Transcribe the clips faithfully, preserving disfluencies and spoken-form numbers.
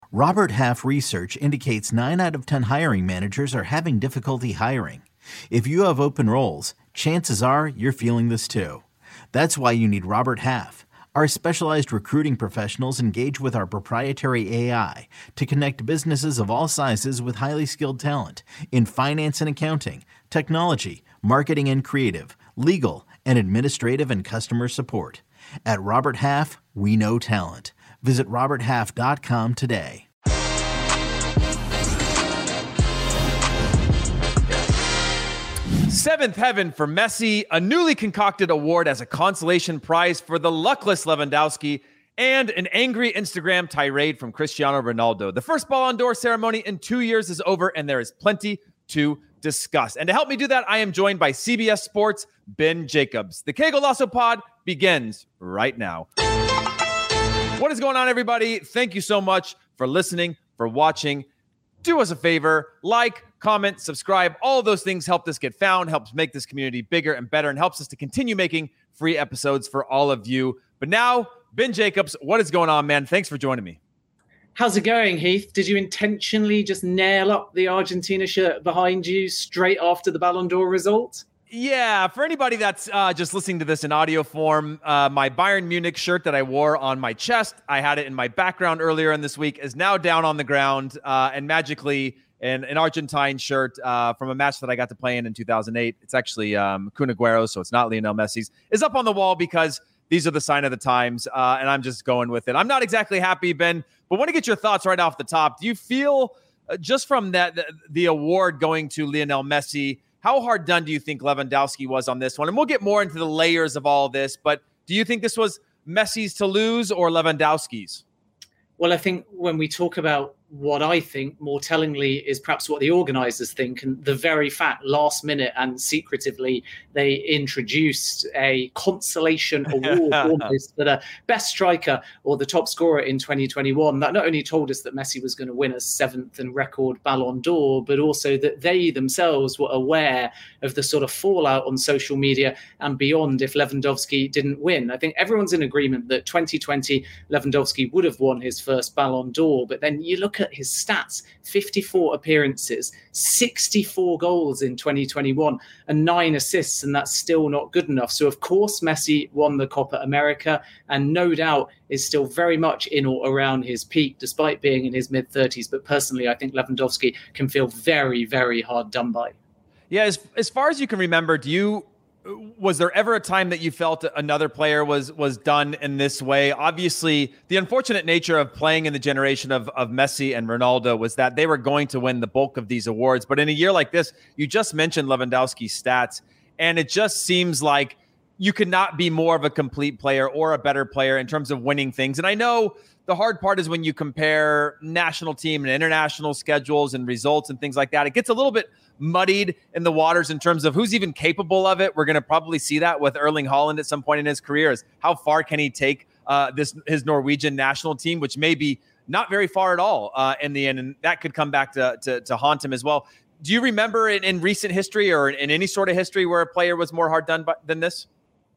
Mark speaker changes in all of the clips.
Speaker 1: Robert Half research indicates nine out of ten hiring managers are having difficulty hiring. If you have open roles, chances are you're feeling this too. That's why you need Robert Half. Our specialized recruiting professionals engage with our proprietary A I to connect businesses of all sizes with highly skilled talent in finance and accounting, technology, marketing and creative, legal, and administrative and customer support. At Robert Half, we know talent. Visit robert half dot com today.
Speaker 2: Seventh heaven for Messi, a newly concocted award as a consolation prize for the luckless Lewandowski, and an angry Instagram tirade from Cristiano Ronaldo. The first Ballon d'Or ceremony in two years is over, and there is plenty to discuss. And to help me do that, I am joined by C B S Sports' Ben Jacobs. The Que Golazo Pod begins right now. What is going on, everybody? Thank you so much for listening, for watching. Do us a favor, like, comment, subscribe. All of those things help us get found, helps make this community bigger and better, and helps us to continue making free episodes for all of you. But now, Ben Jacobs, what is going on, man? Thanks for joining me.
Speaker 3: How's it going, Heath? Did you intentionally just nail up the Argentina shirt behind you straight after the Ballon d'Or result?
Speaker 2: Yeah, for anybody that's uh, just listening to this in audio form, uh, my Bayern Munich shirt that I wore on my chest, I had it in my background earlier in this week, is now down on the ground, uh, and magically an, an Argentine shirt uh, from a match that I got to play in in two thousand eight. It's actually um, Kun Aguero, so it's not Lionel Messi's, is up on the wall because these are the sign of the times, uh, and I'm just going with it. I'm not exactly happy, Ben, but want to get your thoughts right off the top. Do you feel, uh, just from that the, the award going to Lionel Messi, how hard done do you think Lewandowski was on this one? And we'll get more into the layers of all this, but do you think this was Messi's to lose or Lewandowski's?
Speaker 3: Well, I think when we talk about what I think more tellingly is perhaps what the organisers think, and the very fact last minute and secretively they introduced a consolation award almost for the best striker or the top scorer in twenty twenty-one. That not only told us that Messi was going to win a seventh and record Ballon d'Or, but also that they themselves were aware of the sort of fallout on social media and beyond if Lewandowski didn't win. I think everyone's in agreement that twenty twenty Lewandowski would have won his first Ballon d'Or, but then you look at his stats, fifty-four appearances, sixty-four goals in twenty twenty-one and nine assists, and that's still not good enough. So of course Messi won the Copa America and no doubt is still very much in or around his peak despite being in his mid-thirties, but personally I think Lewandowski can feel very, very hard done by.
Speaker 2: Yeah, as, as far as you can remember, do you was there ever a time that you felt another player was was done in this way? Obviously, the unfortunate nature of playing in the generation of, of Messi and Ronaldo was that they were going to win the bulk of these awards. But in a year like this, you just mentioned Lewandowski's stats, and it just seems like you could not be more of a complete player or a better player in terms of winning things. And I know the hard part is when you compare national team and international schedules and results and things like that, it gets a little bit muddied in the waters in terms of who's even capable of it. We're going to probably see that with Erling Haaland at some point in his career, is how far can he take uh, this his Norwegian national team, which may be not very far at all uh, in the end, and that could come back to, to, to haunt him as well. Do you remember in, in recent history or in, in any sort of history where a player was more hard done by, than this?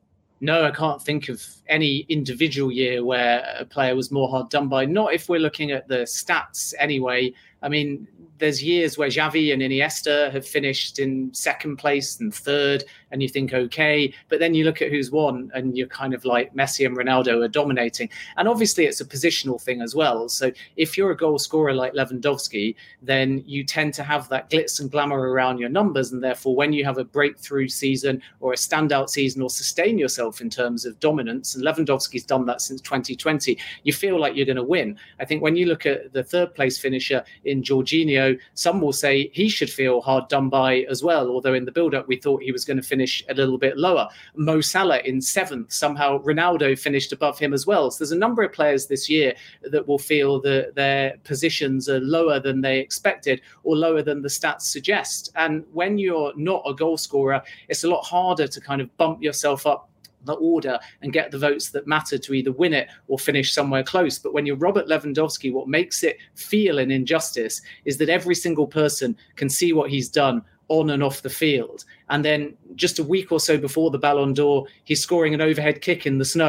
Speaker 3: No, I can't think of any individual year where a player was more hard done by. Not if we're looking at the stats anyway. I mean, there's years where Xavi and Iniesta have finished in second place and third, and you think, okay, but then you look at who's won and you're kind of like Messi and Ronaldo are dominating. And obviously it's a positional thing as well. So if you're a goal scorer like Lewandowski, then you tend to have that glitz and glamour around your numbers. And therefore, when you have a breakthrough season or a standout season or sustain yourself in terms of dominance, and Lewandowski's done that since twenty twenty, you feel like you're going to win. I think when you look at the third place finisher in Jorginho, some will say he should feel hard done by as well, although in the build-up we thought he was going to finish a little bit lower. Mo Salah in seventh, somehow Ronaldo finished above him as well. So there's a number of players this year that will feel that their positions are lower than they expected or lower than the stats suggest. And when you're not a goal scorer, it's a lot harder to kind of bump yourself up the order and get the votes that matter to either win it or finish somewhere close. But when you're Robert Lewandowski, what makes it feel an injustice is that every single person can see what he's done on and off the field. And then just a week or so before the Ballon d'Or, he's scoring an overhead kick in the snow.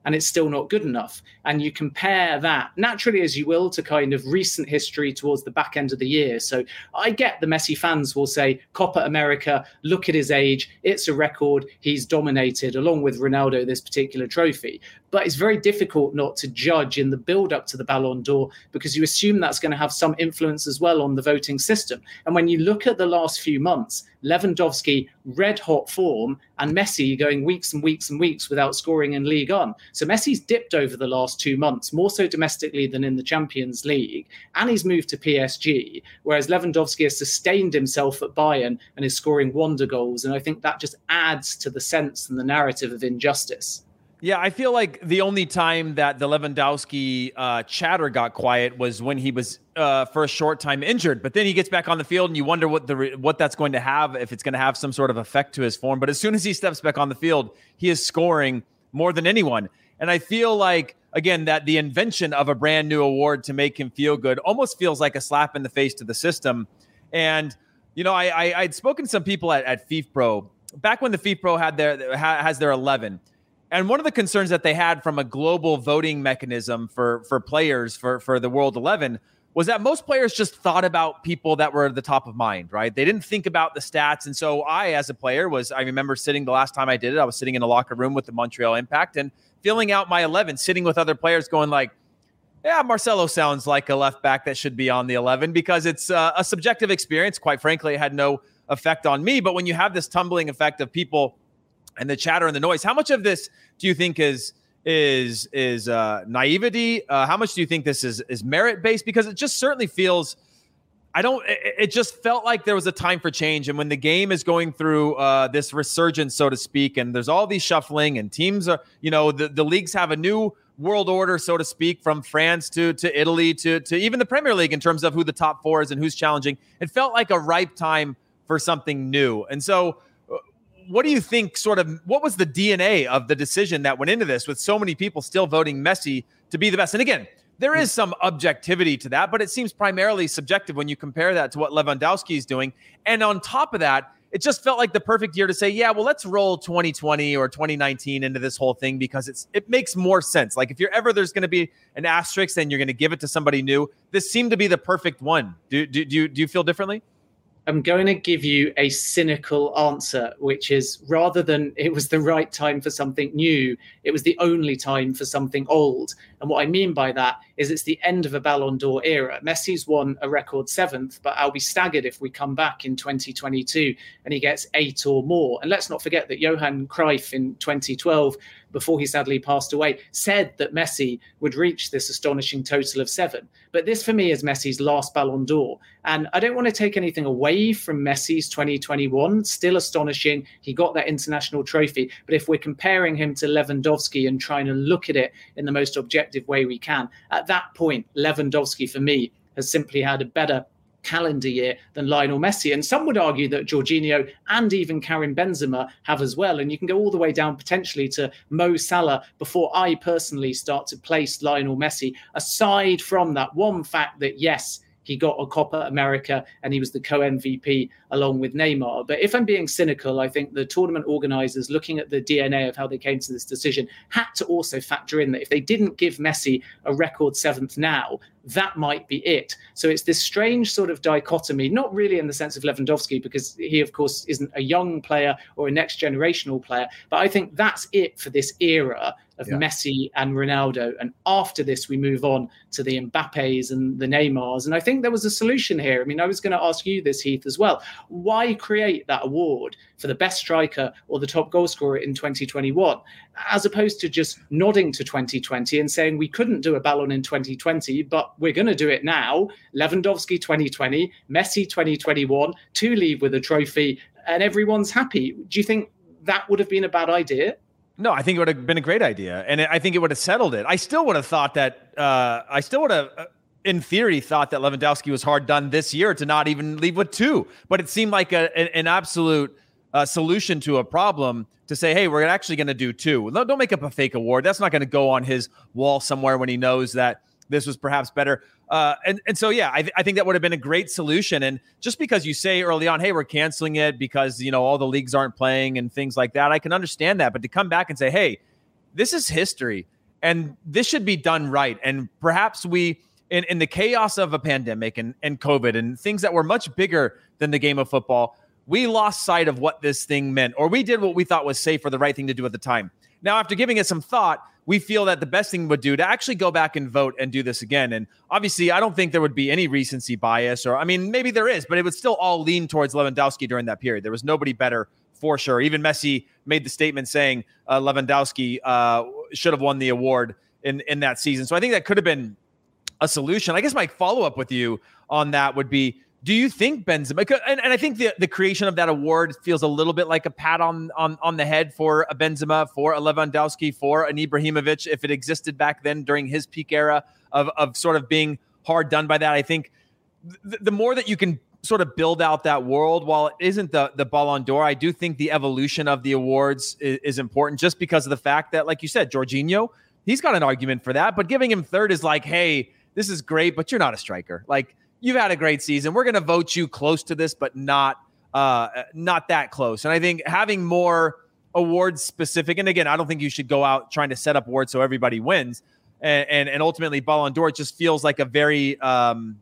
Speaker 3: and it's still not good enough. And you compare that naturally as you will to kind of recent history towards the back end of the year. So I get the Messi fans will say, Copa America, look at his age, it's a record, he's dominated along with Ronaldo this particular trophy. But it's very difficult not to judge in the build-up to the Ballon d'Or because you assume that's going to have some influence as well on the voting system. And when you look at the last few months, Lewandowski, red-hot form, and Messi going weeks and weeks and weeks without scoring in Ligue one. So Messi's dipped over the last two months, more so domestically than in the Champions League, and he's moved to P S G, whereas Lewandowski has sustained himself at Bayern and is scoring wonder goals. And I think that just adds to the sense and the narrative of injustice.
Speaker 2: Yeah, I feel like the only time that the Lewandowski uh, chatter got quiet was when he was uh, for a short time injured. But then he gets back on the field, and you wonder what the what that's going to have, if it's going to have some sort of effect to his form. But as soon as he steps back on the field, he is scoring more than anyone. And I feel like, again, that the invention of a brand new award to make him feel good almost feels like a slap in the face to the system. And, you know, I, I, I'd spoken to some people at, at FIFPro, back when the FIFPro had their, has their eleven. And one of the concerns that they had from a global voting mechanism for, for players for, for the World eleven was that most players just thought about people that were at the top of mind, right? They didn't think about the stats. And so I, as a player, was, I remember sitting the last time I did it, I was sitting in a locker room with the Montreal Impact and filling out my eleven, sitting with other players going like, yeah, Marcelo sounds like a left back that should be on the eleven, because it's uh, a subjective experience. Quite frankly, it had no effect on me. But when you have this tumbling effect of people and the chatter and the noise, how much of this do you think is is is uh, naivety? Uh, how much do you think this is is merit based? Because it just certainly feels, I don't. It, it just felt like there was a time for change, and when the game is going through uh, this resurgence, so to speak, and there's all these shuffling, and teams are, you know, the, the leagues have a new world order, so to speak, from France to to Italy to to even the Premier League in terms of who the top four is and who's challenging. It felt like a ripe time for something new, and so. What do you think sort of, what was the D N A of the decision that went into this with so many people still voting Messi to be the best? And again, there is some objectivity to that, but it seems primarily subjective when you compare that to what Lewandowski is doing. And on top of that, it just felt like the perfect year to say, yeah, well, let's roll twenty twenty or twenty nineteen into this whole thing because it's it makes more sense. Like if you're ever there's going to be an asterisk and you're going to give it to somebody new, this seemed to be the perfect one. Do, do, do, you, do you feel differently?
Speaker 3: I'm going to give you a cynical answer, which is rather than it was the right time for something new, it was the only time for something old. And what I mean by that is it's the end of a Ballon d'Or era. Messi's won a record seventh, but I'll be staggered if we come back in twenty twenty-two and he gets eight or more. And let's not forget that Johan Cruyff in twenty twelve, before he sadly passed away, said that Messi would reach this astonishing total of seven. But this, for me, is Messi's last Ballon d'Or. And I don't want to take anything away from Messi's twenty twenty-one. Still astonishing. He got that international trophy. But if we're comparing him to Lewandowski and trying to look at it in the most objective way we can, at that point, Lewandowski, for me, has simply had a better calendar year than Lionel Messi. And some would argue that Jorginho and even Karim Benzema have as well. And you can go all the way down potentially to Mo Salah before I personally start to place Lionel Messi, aside from that one fact that, yes, he got a Copa America and he was the co-M V P along with Neymar. But if I'm being cynical, I think the tournament organizers, looking at the D N A of how they came to this decision, had to also factor in that if they didn't give Messi a record seventh now, that might be it. So it's this strange sort of dichotomy, not really in the sense of Lewandowski, because he, of course, isn't a young player or a next generational player. But I think that's it for this era of yeah. Messi and Ronaldo. And after this, we move on to the Mbappes and the Neymars. And I think there was a solution here. I mean, I was going to ask you this, Heath, as well. Why create that award for the best striker or the top goal scorer in twenty twenty-one, as opposed to just nodding to twenty twenty and saying we couldn't do a Ballon in twenty twenty, but we're going to do it now. Lewandowski twenty twenty, Messi twenty twenty-one, two leave with a trophy, and everyone's happy. Do you think that would have been a bad idea?
Speaker 2: No, I think it would have been a great idea, and I think it would have settled it. I still would have thought that, uh, I still would have, uh, in theory, thought that Lewandowski was hard done this year to not even leave with two, but it seemed like a, an, an absolute uh, solution to a problem to say, hey, we're actually going to do two. Don't make up a fake award. That's not going to go on his wall somewhere when he knows that this was perhaps better. Uh, and, and so, yeah, I, th- I think that would have been a great solution. And just because you say early on, hey, we're canceling it because, you know, all the leagues aren't playing and things like that, I can understand that. But to come back and say, hey, this is history. And this should be done right. And perhaps we, in, in the chaos of a pandemic and, and COVID and things that were much bigger than the game of football, we lost sight of what this thing meant, or we did what we thought was safe or the right thing to do at the time. Now, after giving it some thought, we feel that the best thing would do to actually go back and vote and do this again. And obviously, I don't think there would be any recency bias, or I mean, maybe there is, but it would still all lean towards Lewandowski during that period. There was nobody better for sure. Even Messi made the statement saying uh, Lewandowski uh, should have won the award in, in that season. So I think that could have been a solution. I guess my follow-up with you on that would be, do you think Benzema, and, and I think the, the creation of that award feels a little bit like a pat on, on, on the head for a Benzema, for a Lewandowski, for an Ibrahimovic, if it existed back then during his peak era of, of sort of being hard done by that. I think th- the more that you can sort of build out that world, while it isn't the, the Ballon d'Or, I do think the evolution of the awards is, is important, just because of the fact that, like you said, Jorginho, he's got an argument for that, but giving him third is like, hey, this is great, but you're not a striker. Like, you've had a great season. We're going to vote you close to this, but not uh, not that close. And I think having more awards specific, and again, I don't think you should go out trying to set up awards so everybody wins. And and, and ultimately, Ballon d'Or just feels like a very, um,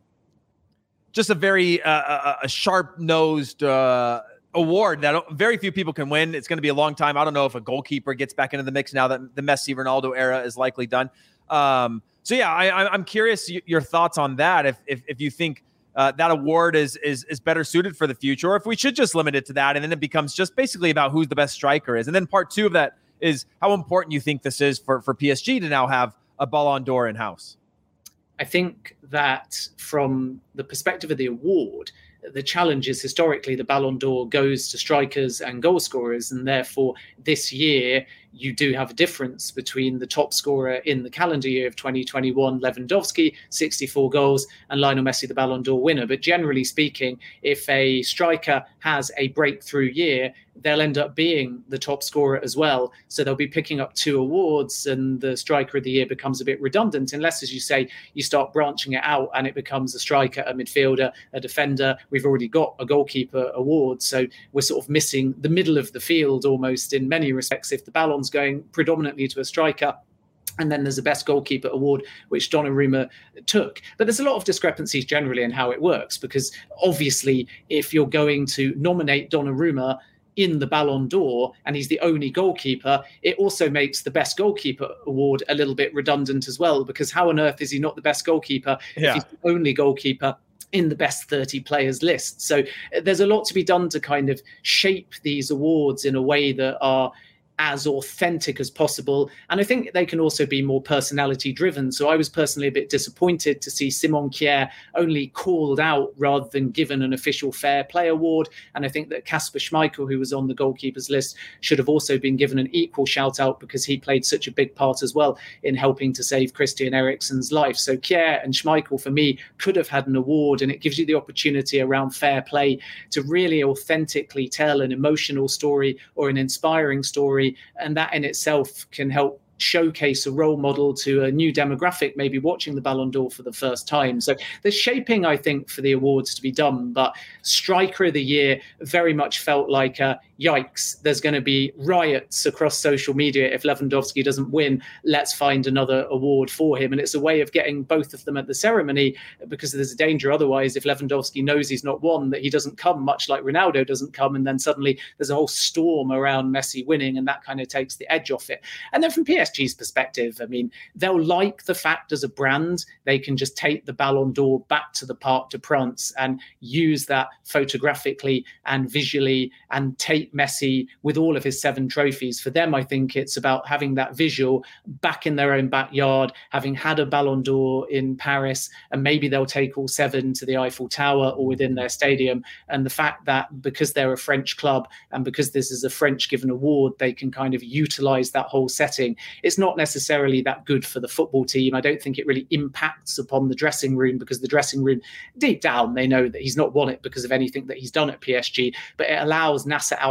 Speaker 2: just a very uh, a sharp-nosed uh, award that very few people can win. It's going to be a long time. I don't know if a goalkeeper gets back into the mix now that the Messi Ronaldo era is likely done. Um, So yeah, I, I'm curious your thoughts on that. If if, if you think uh, that award is is is better suited for the future, or if we should just limit it to that, and then it becomes just basically about who's the best striker is. And then part two of that is how important you think this is for for P S G to now have a Ballon d'Or in house.
Speaker 3: I think that from the perspective of the award, the challenge is historically the Ballon d'Or goes to strikers and goal scorers, and therefore this year you do have a difference between the top scorer in the calendar year of twenty twenty-one, Lewandowski, sixty-four goals, and Lionel Messi, the Ballon d'Or winner. But generally speaking, if a striker has a breakthrough year, they'll end up being the top scorer as well. So they'll be picking up two awards, and the striker of the year becomes a bit redundant, unless, as you say, you start branching it out and it becomes a striker, a midfielder, a defender. We've already got a goalkeeper award, so we're sort of missing the middle of the field almost in many respects if the Ballon's going predominantly to a striker. And then there's the best goalkeeper award, which Donnarumma took. But there's a lot of discrepancies generally in how it works, because obviously if you're going to nominate Donnarumma in the Ballon d'Or and he's the only goalkeeper, it also makes the best goalkeeper award a little bit redundant as well, because how on earth is he not the best goalkeeper
Speaker 2: yeah.
Speaker 3: if he's the only goalkeeper in the best thirty players list? So there's a lot to be done to kind of shape these awards in a way that are as authentic as possible. And I think they can also be more personality driven. So I was personally a bit disappointed to see Simon Kjær only called out rather than given an official fair play award. And I think that Kasper Schmeichel, who was on the goalkeepers list, should have also been given an equal shout out, because he played such a big part as well in helping to save Christian Eriksen's life. So Kjær and Schmeichel, for me, could have had an award, and it gives you the opportunity around fair play to really authentically tell an emotional story or an inspiring story. And that in itself can help showcase a role model to a new demographic, maybe watching the Ballon d'Or for the first time. So there's shaping, I think, for the awards to be done. But Striker of the Year very much felt like a yikes, there's going to be riots across social media if Lewandowski doesn't win. Let's find another award for him. And it's a way of getting both of them at the ceremony, because there's a danger otherwise if Lewandowski knows he's not won, that he doesn't come, much like Ronaldo doesn't come. And then suddenly there's a whole storm around Messi winning, and that kind of takes the edge off it. And then from P S G's perspective, I mean, they'll like the fact as a brand, they can just take the Ballon d'Or back to the Parc des Princes and use that photographically and visually and take Messi with all of his seven trophies. For them, I think it's about having that visual back in their own backyard, having had a Ballon d'Or in Paris, and maybe they'll take all seven to the Eiffel Tower or within their stadium. And the fact that because they're a French club and because this is a French given award, they can kind of utilize that whole setting. It's not necessarily that good for the football team. I don't think it really impacts upon the dressing room, because the dressing room, deep down, they know that he's not won it because of anything that he's done at P S G. But it allows Nasser Al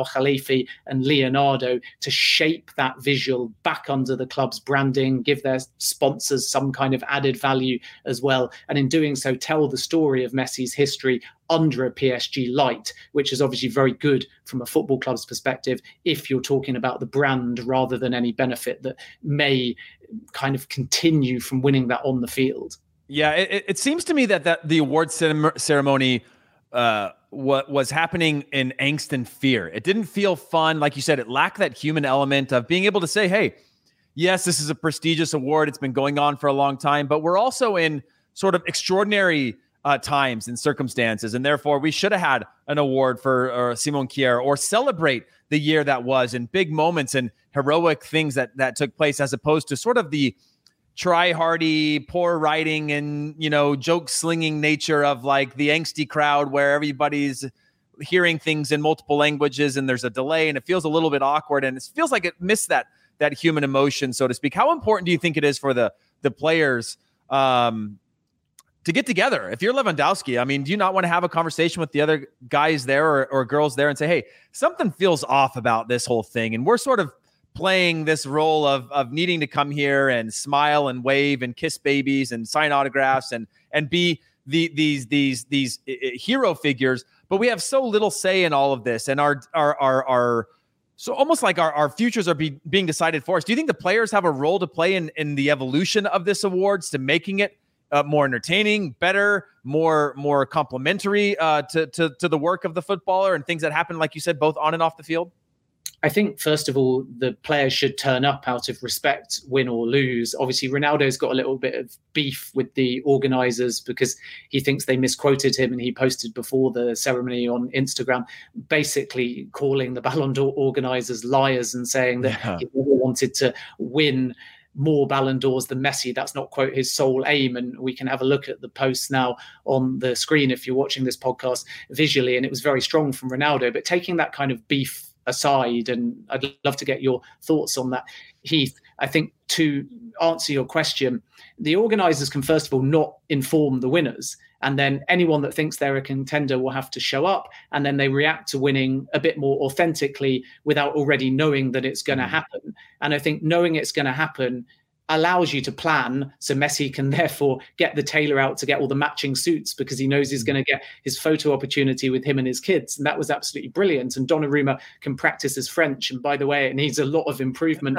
Speaker 3: Al Khalifi and Leonardo to shape that visual back under the club's branding, give their sponsors some kind of added value as well. And in doing so, tell the story of Messi's history under a P S G light, which is obviously very good from a football club's perspective if you're talking about the brand rather than any benefit that may kind of continue from winning that on the field.
Speaker 2: Yeah, it, it seems to me that, that the award ceremony uh, what was happening in angst and fear. It didn't feel fun. Like you said, it lacked that human element of being able to say, hey, yes, this is a prestigious award. It's been going on for a long time, but we're also in sort of extraordinary uh, times and circumstances. And therefore, we should have had an award for uh, Simon Kjær or celebrate the year that was and big moments and heroic things that that took place, as opposed to sort of the try-hardy, poor writing and, you know, joke-slinging nature of like the angsty crowd where everybody's hearing things in multiple languages and there's a delay and it feels a little bit awkward and it feels like it missed that that human emotion, so to speak. How important do you think it is for the the players um, to get together? If you're Lewandowski, I mean, do you not want to have a conversation with the other guys there or, or girls there and say, hey, something feels off about this whole thing, and we're sort of playing this role of of needing to come here and smile and wave and kiss babies and sign autographs and and be the these these these hero figures, but we have so little say in all of this, and our our our our so almost like our, our futures are be, being decided for us. Do you think the players have a role to play in in the evolution of this awards to making it uh, more entertaining, better, more more complementary uh, to to to the work of the footballer and things that happen, like you said, both on and off the field?
Speaker 3: I think, first of all, the players should turn up out of respect, win or lose. Obviously, Ronaldo's got a little bit of beef with the organisers because he thinks they misquoted him, and he posted before the ceremony on Instagram basically calling the Ballon d'Or organisers liars and saying that yeah. he never wanted to win more Ballon d'Ors than Messi. That's not, quote, his sole aim. And we can have a look at the posts now on the screen if you're watching this podcast visually. And it was very strong from Ronaldo. But taking that kind of beef aside, and I'd love to get your thoughts on that, Heath, I think to answer your question, the organisers can first of all not inform the winners, and then anyone that thinks they're a contender will have to show up, and then they react to winning a bit more authentically without already knowing that it's going to happen. And I think knowing it's going to happen allows you to plan, so Messi can therefore get the tailor out to get all the matching suits because he knows he's going to get his photo opportunity with him and his kids. And that was absolutely brilliant. And Donnarumma can practice his French. And by the way, it needs a lot of improvement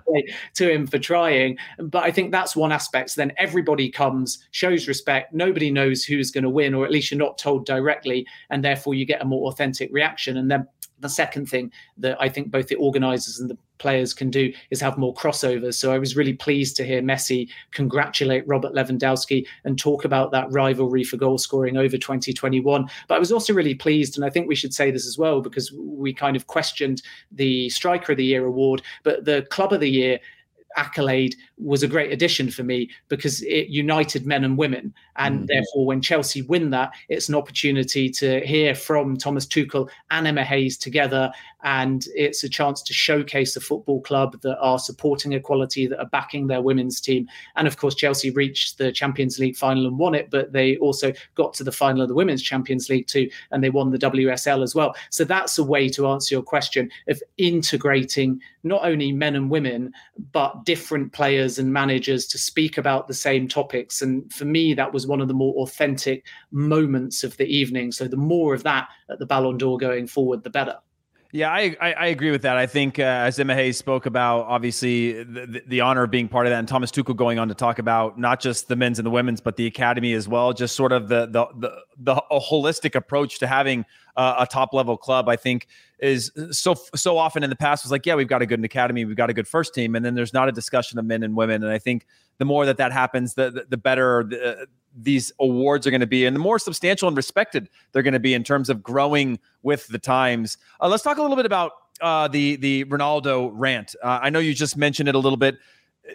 Speaker 3: to him for trying. But I think that's one aspect. So then everybody comes, shows respect. Nobody knows who's going to win, or at least you're not told directly. And therefore you get a more authentic reaction. And then the second thing that I think both the organisers and the players can do is have more crossovers. So I was really pleased to hear Messi congratulate Robert Lewandowski and talk about that rivalry for goal scoring over twenty twenty-one. But I was also really pleased, and I think we should say this as well, because we kind of questioned the Striker of the Year award, but the Club of the Year accolade was a great addition for me because it united men and women. And mm-hmm. therefore, when Chelsea win that, it's an opportunity to hear from Thomas Tuchel and Emma Hayes together. And it's a chance to showcase a football club that are supporting equality, that are backing their women's team. And of course, Chelsea reached the Champions League final and won it, but they also got to the final of the Women's Champions League too, and they won the W S L as well. So that's a way to answer your question of integrating not only men and women, but different players and managers to speak about the same topics. And for me, that was one of the more authentic moments of the evening. So the more of that at the Ballon d'Or going forward, the better.
Speaker 2: Yeah, I, I I agree with that. I think uh, as Emma Hayes spoke about, obviously the, the, the honor of being part of that, and Thomas Tuchel going on to talk about not just the men's and the women's, but the academy as well. Just sort of the the the, the a holistic approach to having uh, a top level club. I think is so so often in the past was like, yeah, we've got a good academy, we've got a good first team, and then there's not a discussion of men and women. And I think the more that that happens, the the, the better the, these awards are going to be, and the more substantial and respected they're going to be in terms of growing with the times. Uh, let's talk a little bit about uh, the the Ronaldo rant. Uh, I know you just mentioned it a little bit.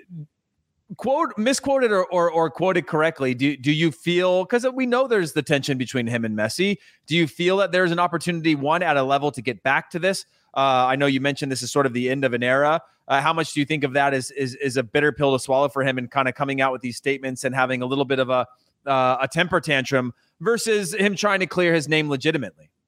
Speaker 2: Quote misquoted or, or or quoted correctly. Do do you feel, because we know there's the tension between him and Messi, do you feel that there's an opportunity, one, at a level to get back to this? Uh, I know you mentioned this is sort of the end of an era. Uh, how much do you think of that as is is a bitter pill to swallow for him, and kind of coming out with these statements and having a little bit of a uh, a temper tantrum versus him trying to clear his name legitimately?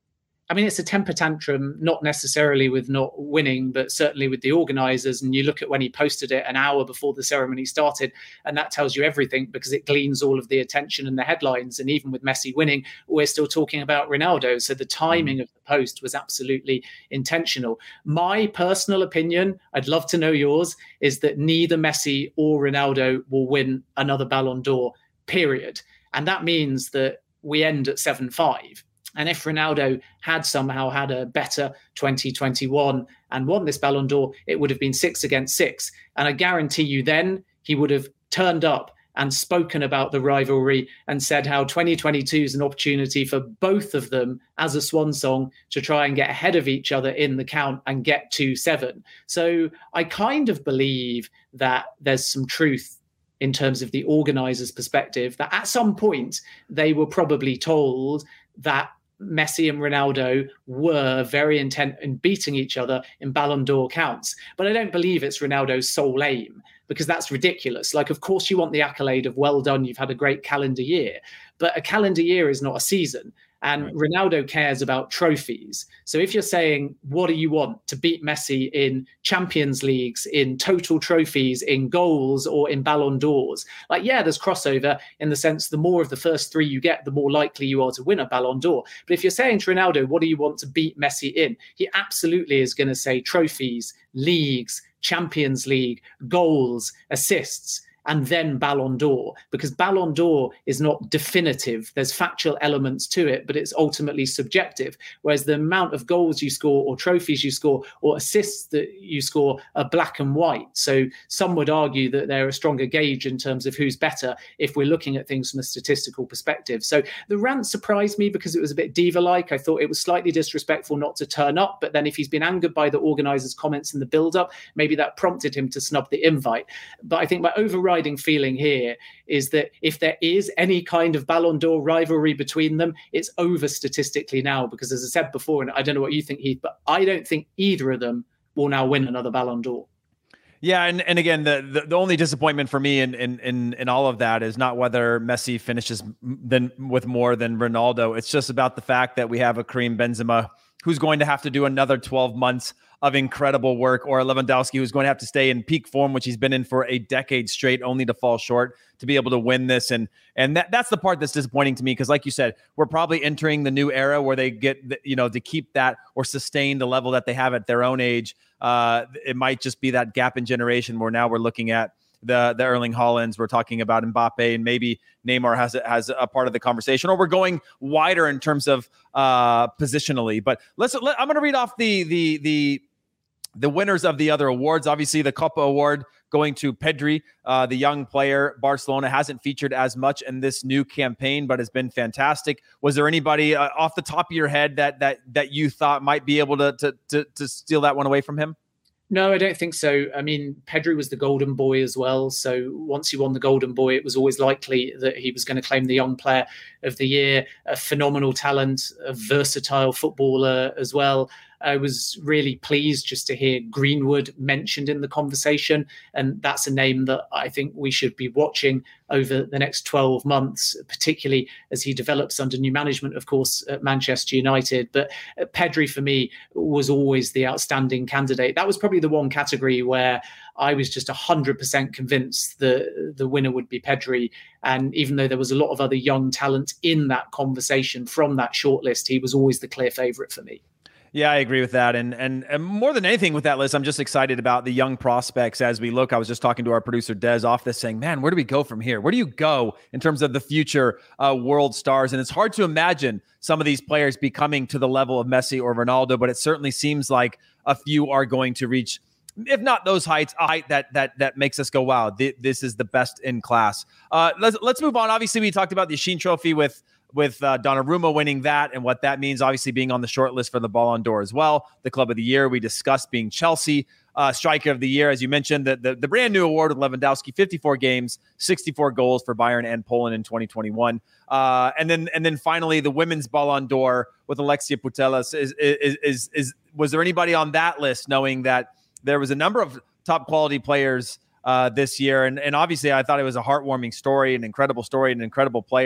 Speaker 3: I mean, it's a temper tantrum, not necessarily with not winning, but certainly with the organisers. And you look at when he posted it an hour before the ceremony started, and that tells you everything because it gleans all of the attention and the headlines. And even with Messi winning, we're still talking about Ronaldo. So the timing mm. of the post was absolutely intentional. My personal opinion, I'd love to know yours, is that neither Messi or Ronaldo will win another Ballon d'Or, period. And that means that we end at seven five. And if Ronaldo had somehow had a better twenty twenty-one and won this Ballon d'Or, it would have been six against six. And I guarantee you then he would have turned up and spoken about the rivalry and said how twenty twenty-two is an opportunity for both of them as a swan song to try and get ahead of each other in the count and get to seven. So I kind of believe that there's some truth in terms of the organisers' perspective, that at some point they were probably told that Messi and Ronaldo were very intent in beating each other in Ballon d'Or counts. But I don't believe it's Ronaldo's sole aim, because that's ridiculous. Like, of course you want the accolade of well done, you've had a great calendar year, but a calendar year is not a season. And right. Ronaldo cares about trophies. So if you're saying, what do you want? To beat Messi in Champions Leagues, in total trophies, in goals, or in Ballon d'Ors? Like, yeah, there's crossover in the sense the more of the first three you get, the more likely you are to win a Ballon d'Or. But if you're saying to Ronaldo, what do you want to beat Messi in? He absolutely is going to say trophies, leagues, Champions League, goals, assists, and then Ballon d'Or, because Ballon d'Or is not definitive. There's factual elements to it, but it's ultimately subjective. Whereas the amount of goals you score or trophies you score or assists that you score are black and white. So some would argue that they're a stronger gauge in terms of who's better if we're looking at things from a statistical perspective. So the rant surprised me because it was a bit diva-like. I thought it was slightly disrespectful not to turn up, but then if he's been angered by the organisers' comments in the build-up, maybe that prompted him to snub the invite. But I think my overriding feeling here is that if there is any kind of Ballon d'Or rivalry between them, it's over statistically now, because as I said before, and I don't know what you think, Heath, but I don't think either of them will now win another Ballon d'Or.
Speaker 2: Yeah, and, and again, the, the the only disappointment for me in in in, in all of that is not whether Messi finishes then with more than Ronaldo. It's just about the fact that we have a Karim Benzema who's going to have to do another twelve months of incredible work, or Lewandowski, who's going to have to stay in peak form, which he's been in for a decade straight, only to fall short to be able to win this. And and that, that's the part that's disappointing to me, because like you said, we're probably entering the new era where they get, you know, to keep that or sustain the level that they have at their own age. Uh, it might just be that gap in generation where now we're looking at the the Erling Haalands, we're talking about Mbappe, and maybe Neymar has a, has a part of the conversation, or we're going wider in terms of uh, positionally. But let's let, I'm going to read off the the the the winners of the other awards. Obviously, the Copa Award going to Pedri, uh, the young player. Barcelona hasn't featured as much in this new campaign, but has been fantastic. Was there anybody uh, off the top of your head that that that you thought might be able to to to, to steal that one away from him?
Speaker 3: No, I don't think so. I mean, Pedri was the golden boy as well. So once he won the golden boy, it was always likely that he was going to claim the young player of the year. A phenomenal talent, a versatile footballer as well. I was really pleased just to hear Greenwood mentioned in the conversation. And that's a name that I think we should be watching over the next twelve months, particularly as he develops under new management, of course, at Manchester United. But Pedri, for me, was always the outstanding candidate. That was probably the one category where I was just one hundred percent convinced the, the winner would be Pedri. And even though there was a lot of other young talent in that conversation from that shortlist, he was always the clear favourite for me.
Speaker 2: Yeah, I agree with that. And, and and more than anything with that list, I'm just excited about the young prospects as we look. I was just talking to our producer, Des, off this saying, man, where do we go from here? Where do you go in terms of the future uh, world stars? And it's hard to imagine some of these players becoming to the level of Messi or Ronaldo, but it certainly seems like a few are going to reach, if not those heights, a height that that that makes us go, wow, th- this is the best in class. Uh, let's, let's move on. Obviously, we talked about the Yashin Trophy with with uh, Donnarumma winning that and what that means, obviously being on the short list for the Ballon d'Or as well. The Club of the Year, we discussed being Chelsea. Uh, Striker of the Year, as you mentioned, the, the, the brand new award with Lewandowski, fifty-four games, sixty-four goals for Bayern and Poland in twenty twenty-one. Uh, and then and then finally, the Women's Ballon d'Or with Alexia Putellas. Is, is, is, is, was there anybody on that list knowing that there was a number of top quality players uh, this year? And, and obviously, I thought it was a heartwarming story, an incredible story, an incredible player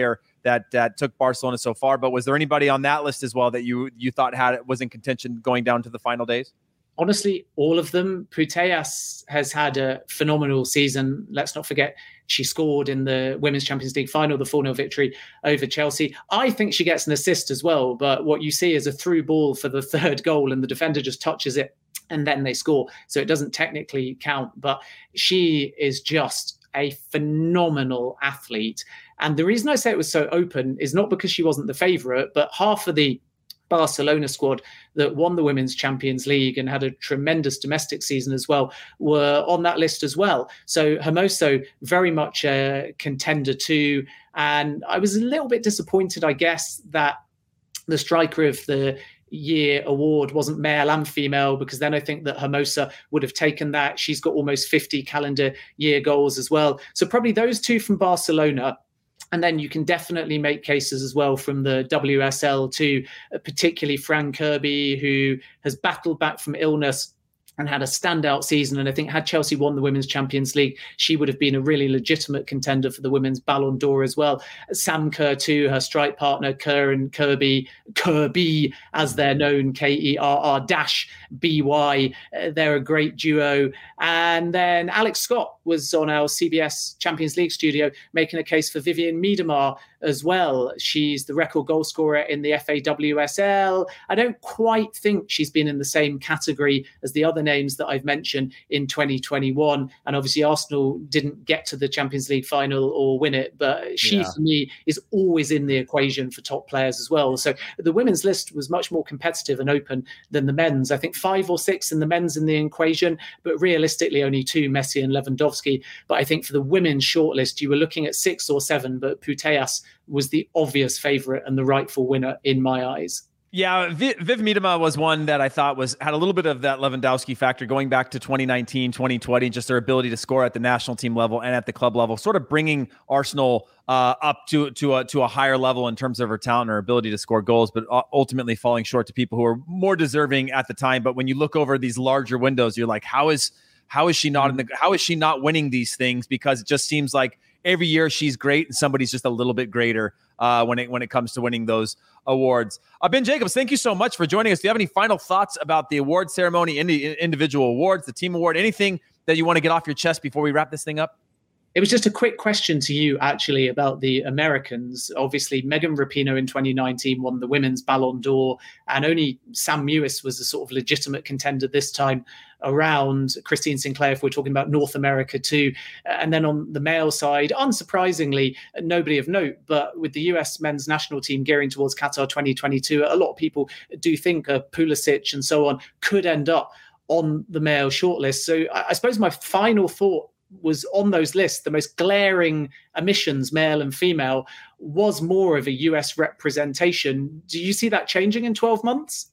Speaker 2: that that took Barcelona so far. But was there anybody on that list as well that you you thought had was in contention going down to the final days?
Speaker 3: Honestly, all of them. Putellas has had a phenomenal season. Let's not forget she scored in the Women's Champions League final, the four nil victory over Chelsea. I think she gets an assist as well, but what you see is a through ball for the third goal and the defender just touches it and then they score. So it doesn't technically count, but she is just a phenomenal athlete. And the reason I say it was so open is not because she wasn't the favourite, but half of the Barcelona squad that won the Women's Champions League and had a tremendous domestic season as well were on that list as well. So Hermoso, very much a contender too. And I was a little bit disappointed, I guess, that the striker of the year award wasn't male and female, because then I think that Hermosa would have taken that. She's got almost fifty calendar year goals as well. So probably those two from Barcelona. And then you can definitely make cases as well from the W S L too, particularly Fran Kirby, who has battled back from illness and had a standout season. And I think had Chelsea won the Women's Champions League, she would have been a really legitimate contender for the Women's Ballon d'Or as well. Sam Kerr too, her strike partner, Kerr and Kirby, Kirby as they're known, K E R R dash B Y. Uh, they're a great duo. And then Alex Scott was on our C B S Champions League studio making a case for Vivian Miedemar as well. She's the record goal scorer in the F A W S L. I don't quite think she's been in the same category as the other names that I've mentioned in twenty twenty-one. And obviously Arsenal didn't get to the Champions League final or win it, but she yeah. for me is always in the equation for top players as well. So the women's list was much more competitive and open than the men's. I think five or six in the men's in the equation, but realistically only two, Messi and Lewandowski. But I think for the women's shortlist, you were looking at six or seven, but Putellas was the obvious favourite and the rightful winner in my eyes.
Speaker 2: Yeah, Viv, Viv Miedema was one that I thought was had a little bit of that Lewandowski factor going back to twenty nineteen, twenty twenty, just their ability to score at the national team level and at the club level, sort of bringing Arsenal uh, up to to a, to a higher level in terms of her talent and her ability to score goals, but ultimately falling short to people who are more deserving at the time. But when you look over these larger windows, you're like, how is how is she not in the how is she not winning these things? Because it just seems like every year she's great and somebody's just a little bit greater uh, when it when it comes to winning those awards. Uh, Ben Jacobs, thank you so much for joining us. Do you have any final thoughts about the award ceremony, any individual awards, the team award, anything that you want to get off your chest before we wrap this thing up?
Speaker 3: It was just a quick question to you, actually, about the Americans. Obviously, Megan Rapinoe in twenty nineteen won the Women's Ballon d'Or, and only Sam Mewis was a sort of legitimate contender this time around. Christine Sinclair, if we're talking about North America too. And then on the male side, unsurprisingly, nobody of note, but with the U S men's national team gearing towards Qatar twenty twenty-two, a lot of people do think uh, Pulisic and so on could end up on the male shortlist. So I, I suppose my final thought was on those lists, the most glaring omissions, male and female, was more of a U S representation. Do you see that changing in twelve months?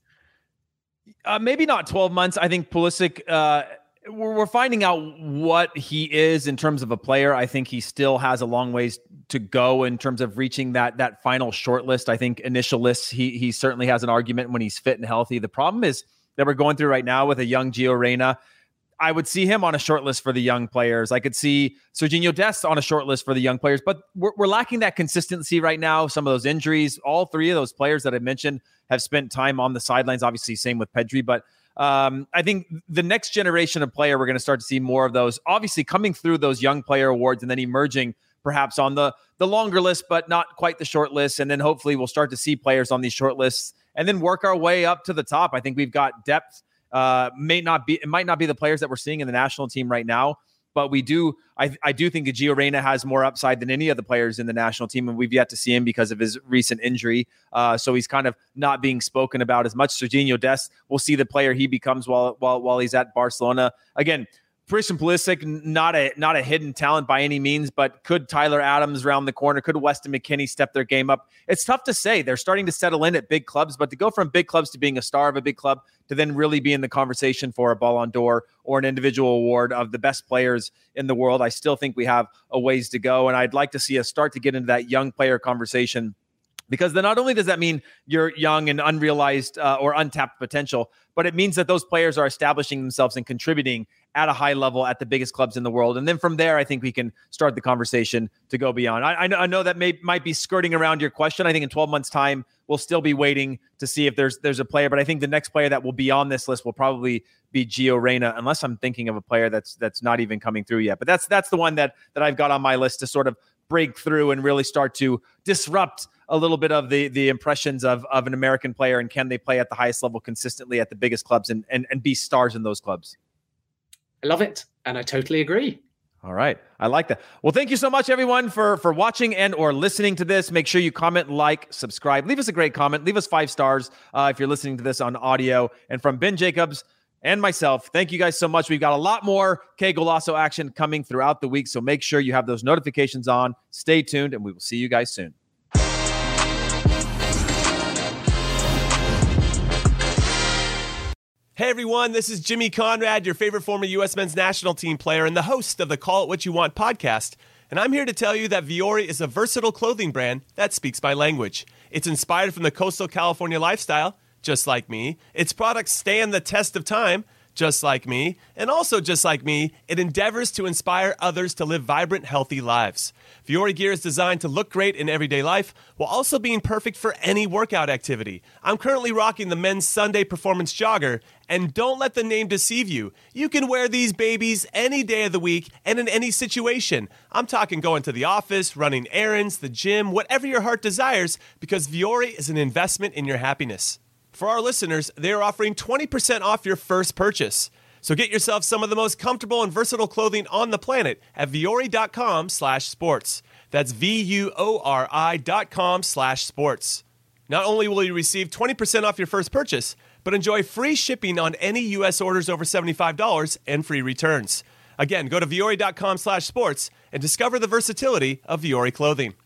Speaker 2: Uh, maybe not twelve months. I think Pulisic, uh, we're, we're finding out what he is in terms of a player. I think he still has a long ways to go in terms of reaching that that final short list. I think initial lists, he, he certainly has an argument when he's fit and healthy. The problem is that we're going through right now with a young Gio Reyna. I would see him on a short list for the young players. I could see Serginho Dest on a short list for the young players, but we're, we're lacking that consistency right now. Some of those injuries, all three of those players that I mentioned have spent time on the sidelines. Obviously, same with Pedri, but um, I think the next generation of player, we're going to start to see more of those, obviously coming through those young player awards and then emerging perhaps on the, the longer list, but not quite the short list. And then hopefully we'll start to see players on these short lists and then work our way up to the top. I think we've got depth. Uh, may not be, it might not be the players that we're seeing in the national team right now, but we do, I, I do think that Gio Reyna has more upside than any of the players in the national team, and we've yet to see him because of his recent injury. Uh, so he's kind of not being spoken about as much. Serginho Dest, we'll see the player he becomes while while while he's at Barcelona. Again, Christian Pulisic, not a not a hidden talent by any means, but could Tyler Adams round the corner? Could Weston McKennie step their game up? It's tough to say. They're starting to settle in at big clubs, but to go from big clubs to being a star of a big club to then really be in the conversation for a Ballon d'Or or an individual award of the best players in the world, I still think we have a ways to go. And I'd like to see us start to get into that young player conversation, because then not only does that mean you're young and unrealized uh, or untapped potential, but it means that those players are establishing themselves and contributing at a high level at the biggest clubs in the world. And then from there, I think we can start the conversation to go beyond. I, I, know, I know that may might be skirting around your question. I think in twelve months' time, we'll still be waiting to see if there's there's a player. But I think the next player that will be on this list will probably be Gio Reyna, unless I'm thinking of a player that's that's not even coming through yet. But that's that's the one that that I've got on my list to sort of break through and really start to disrupt a little bit of the the impressions of of an American player, and can they play at the highest level consistently at the biggest clubs and and, and be stars in those clubs.
Speaker 3: I love it, and I totally agree.
Speaker 2: All right. I like that. Well, thank you so much, everyone, for, for watching and or listening to this. Make sure you comment, like, subscribe. Leave us a great comment. Leave us five stars uh, if you're listening to this on audio. And from Ben Jacobs and myself, thank you guys so much. We've got a lot more Qué Golazo action coming throughout the week, so make sure you have those notifications on. Stay tuned, and we will see you guys soon.
Speaker 4: Hey everyone, this is Jimmy Conrad, your favorite former U S men's national team player and the host of the Call It What You Want podcast. And I'm here to tell you that Vuori is a versatile clothing brand that speaks my language. It's inspired from the coastal California lifestyle, just like me. Its products stand the test of time, just like me. And also just like me, it endeavors to inspire others to live vibrant, healthy lives. Vuori gear is designed to look great in everyday life while also being perfect for any workout activity. I'm currently rocking the men's Sunday Performance Jogger, and don't let the name deceive you. You can wear these babies any day of the week and in any situation. I'm talking going to the office, running errands, the gym, whatever your heart desires, because Vuori is an investment in your happiness. For our listeners, they are offering twenty percent off your first purchase. So get yourself some of the most comfortable and versatile clothing on the planet at Vuori.com slash sports. That's V-U-O-R-I dot com slash sports. Not only will you receive twenty percent off your first purchase, but enjoy free shipping on any U S orders over seventy-five dollars and free returns. Again, go to Vuori.com slash sports and discover the versatility of Vuori clothing.